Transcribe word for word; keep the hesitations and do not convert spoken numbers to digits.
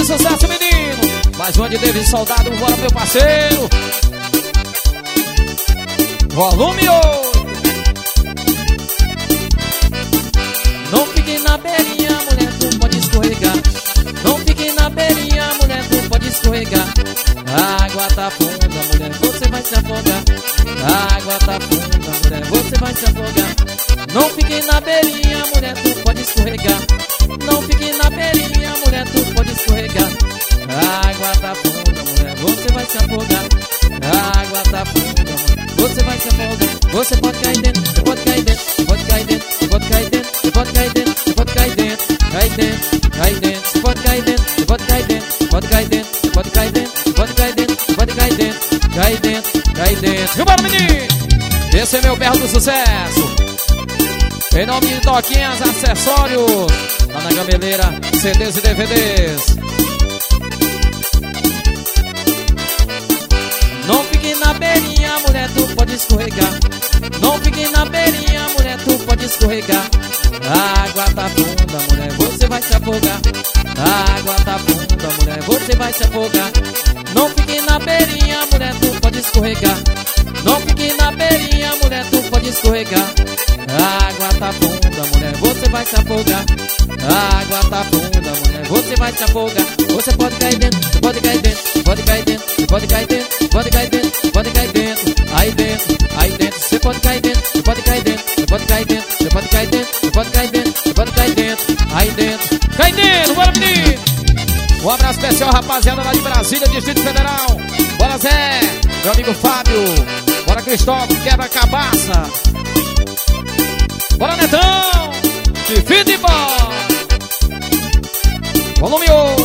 sucesso, menino. Mais uma de David Soldado, bora meu parceiro. Volume oito. Não fique na beirinha, mulher, tu pode escorregar. Não fique na beirinha, mulher, tu pode escorregar. A água tá funda, mulher, você vai se afogar. A água tá funda, mulher, você vai se afogar. Não fique na beirinha, mulher, tu pode escorregar. Não fique na beirinha, mulher, tu pode escorregar. A água tá funda, mulher, você vai se afogar. A água tá funda, mulher, você vai se afogar. Você pode cair dentro, você pode cair dentro, você pode cair dentro, você pode cair dentro, você pode cair dentro, você pode cair dentro, cai dentro, cai dentro, você pode cair dentro, você pode cair dentro, você pode cair dentro, você pode cair dentro, você pode cair dentro, você pode cair dentro, cai dentro, cai dentro. Vambora, menino! Esse é meu berro do sucesso. Em nome de Toquinhas Acessórios, lá na Gameleira, C Ds e D V Ds. Não fique na beirinha, mulher, tu pode escorregar. Não fique na beirinha, mulher, tu pode escorregar. A água tá funda, mulher, você vai se afogar. A água tá funda, mulher, você vai se afogar. Não fique na beirinha, mulher, tu pode escorregar. Não fique na beirinha, mulher, tu pode escorregar. A água tá funda, mulher, você vai se afogar. A água tá funda, mulher, você vai se afogar. Você pode cair dentro, você pode cair dentro, você pode cair dentro, você pode cair dentro, você pode cair dentro, você pode cair dentro, aí dentro, aí dentro, você pode cair dentro, você pode cair dentro, você pode cair dentro, você pode cair dentro, você pode cair dentro, você pode cair dentro, aí dentro, cai dentro, bora menino! Um abraço especial, rapaziada lá de Brasília, Distrito Federal. Bora Zé, meu amigo Fábio, bora Cristóvão, quebra cabaça. Bora Netão, de fita e bola. Volume oito.